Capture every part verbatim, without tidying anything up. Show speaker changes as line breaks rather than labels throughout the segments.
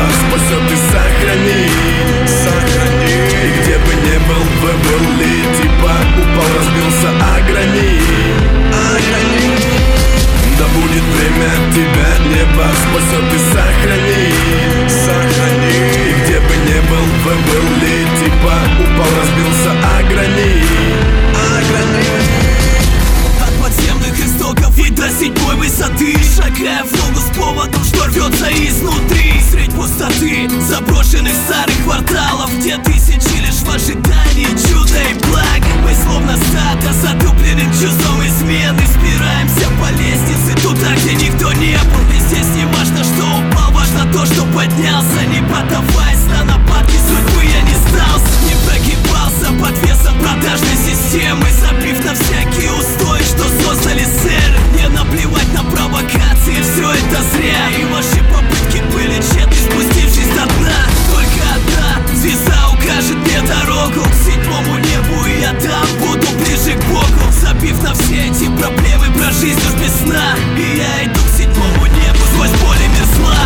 спасет и сохранит. Сохрани. И где бы не был, вы были, типа упал, разбился о гранит. О гранит. Да будет время тебя, небо спасет и сохранит. Сохрани. И где бы не был, вы были, типа упал, разбился о гранит. О гранит.
Подземных истоков и до седьмой высоты, шагая в ногу с поводом, что рвется изнутри. Средь пустоты заброшенных старых кварталов, где тысячи лишь в ожидании чуда и благ. Мы словно стадо затупленным чувством измены спираемся по лестнице туда, где никто не был. И здесь не важно, что упал, важно то, что поднялся. Не поддаваясь на нападки судьбы, я не сдался, не прогибался под весом продажной системы, забив на всякие устои, что создали сэры. Не наплевать на провокации, все это зря. И ваши попытки были тщетны, спустившись до дна. Только одна звезда укажет мне дорогу к седьмому небу, и я там буду ближе к Богу. Забив на все эти проблемы, про жизнь уж без сна. И я иду к седьмому небу сквозь поле мир зла.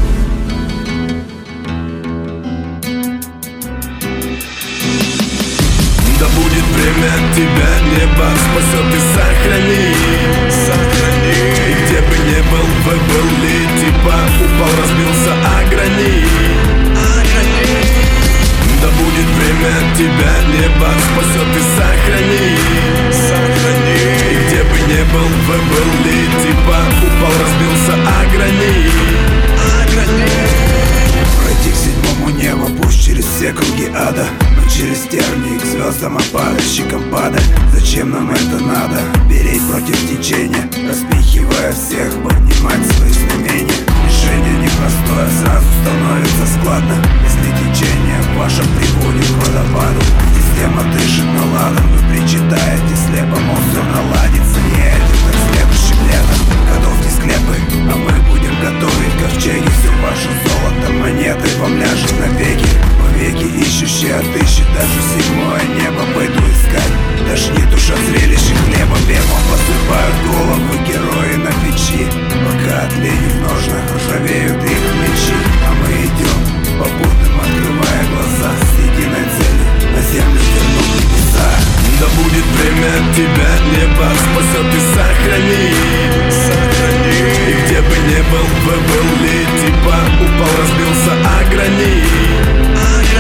Да будет время тебя, небо спасет и сохранит. Сохрани. И где бы не был, вы были, типа упал, разбился о гранит. О гранит. Да будет время тебя, небо спасет и сохранит. Сохрани. И где бы не был, вы были, типа упал, разбился о гранит. О гранит.
Пройти к седьмому небу, пусть через все круги ада, но через тернии к звездам, а падальщикам падать. Зачем нам это надо? Переть против течения, распихивая всех, поднимать свои знамения. Решение непростое, сразу становится складно, если течение в вашем приводит к водопаду. Система дышит наладом, вы причитаете слепо, мол, все наладится. Не этим, так следующим летом. Готовьте склепы, а мы будем готовить ковчеги. Все ваше золото монеты вам ляжет навеки. Веки ищущие отыщет даже седьмое небо. Пойду искать, тошнит уж от зрелища хлеба. Пеплом посыпают головы герои на печи, пока от лени в ножнах ржавеют их мечи. А мы идем попутным, открывая глаза с единой целью на землю вернуть небеса.
Да будет время тебя, небо спасет и сохранит. Сохрани. И где бы не был, вы были, типа упал, разбился о гранит.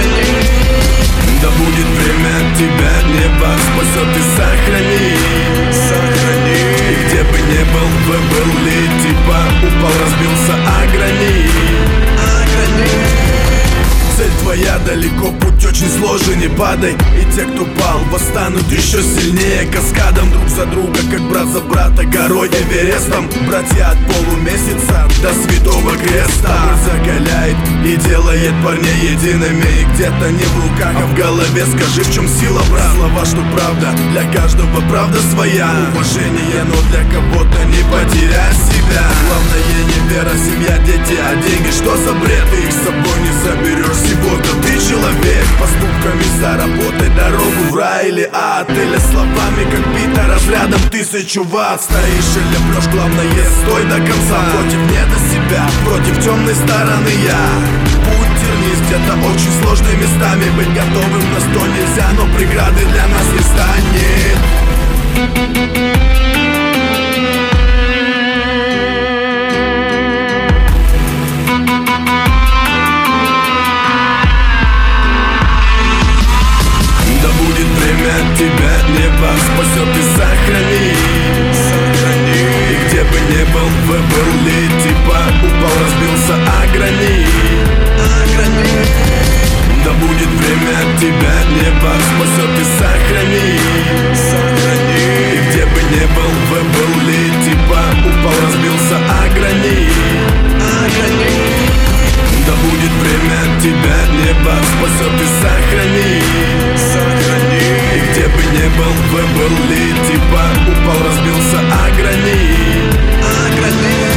Да будет время тебя, небо спасет и сохранит. Сохрани. И где бы не был, вы были, типа упал, разбился о гранит. О гранит. Цель твоя далеко, путь очень сложен, не падай. И те, кто пал, восстанут еще сильнее каскадом. Друг за друга, как брат за брата, горой Эверестом. Братья от полумесяца до святого креста. Боль закаляет и делает парней едиными. И где-то не в руках, а в голове. Скажи, в чем сила, брат? Слова, что правда, для каждого правда своя. Уважение, но для кого-то не потеряй себя. Главное не вера, семья, дети, а деньги что за бред? Ты их с собой не заберешь. Всего-то ты человек, поступками заработать дорогу в рай или ад. Или словами, как бита разрядом тысячу ватт. Стоишь или плешь, главное стой до конца. Против не до себя, против темной стороны я. Путь тернист где-то очень сложными местами. Быть готовым на сто нельзя, но преграды для нас не станет. Тебя небо спасет и сохранит. Сохрани. И где бы не был, вы были, типа упал, разбился о гранит. О гранит. Да будет время тебя, небо спасет и сохранит. Сохрани. И где бы не был, вы были, типа упал, разбился о гранит. О гранит. Да будет время тебя, небо спасет и сохранит. Сохрани. И где бы не был, вы были, типа упал, разбился о гранит. О гранит.